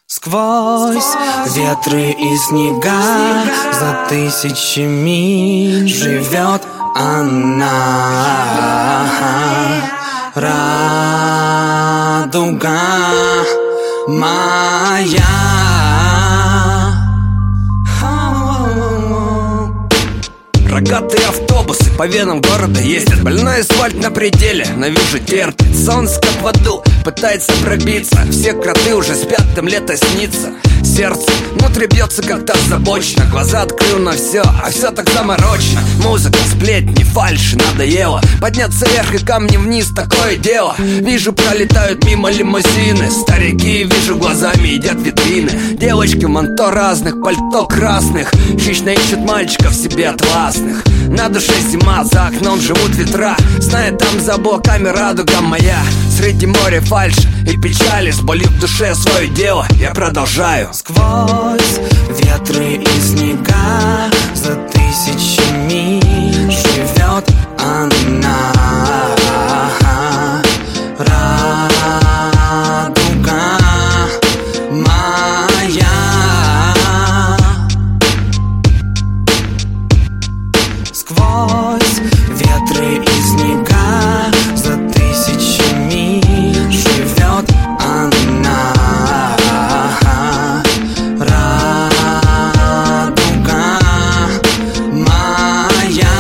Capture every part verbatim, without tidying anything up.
Сквозь ветры и снега за тысячи миль живет она, радуга моя. Рогатые автобусы по венам города ездят. Больной асфальт на пределе, но вижу терпит. Солнце как в аду пытается пробиться. Все кроты уже спят, им лето снится. Сердце внутри бьется как-то озабоченно. Глаза открыл на все, а все так заморочено. Музыка, сплетни, фальши, надоело подняться вверх и камни вниз, такое дело. Вижу, пролетают мимо лимузины. Старики, вижу, глазами едят витрины. Девочки в манто разных, пальто красных хищно ищут мальчиков себе атласных. На душе зима, за окном живут ветра. Знает, там за облаками радуга моя. Среди моря фальши и печали, с болью в душе свое дело я продолжаю. Сквозь ветры и снега за тысячи миль живет она, радуга моя. Сквозь ветры и снега за тысячи миль живет она, радуга моя.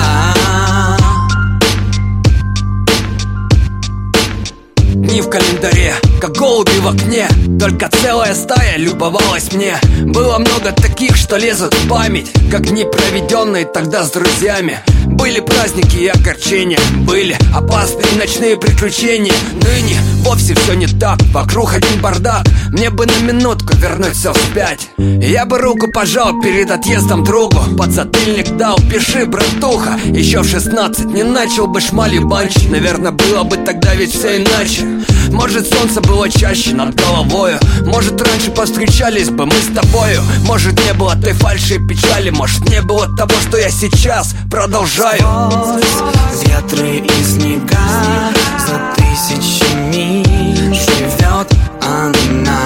Дни в календаре, как голуби в окне. Только целая стая любовалась мне. Было много таких, что лезут в память, как дни, проведенные тогда с друзьями. Были праздники и огорчения, были опасные ночные приключения. Ныне вовсе все не так, вокруг один бардак. Мне бы на минутку вернуть все вспять. Я бы руку пожал перед отъездом другу, подзатыльник дал, пиши, братуха. Еще в шестнадцать не начал бы шмали банчить. Наверное, было бы тогда ведь все иначе. Может, солнце было чаще над головою. Может, раньше повстречались бы мы с тобою. Может, не было той фальши и печали. Может, не было того, что я сейчас продолжаю. Сквозь ветры и снега за тысячи миль живет она,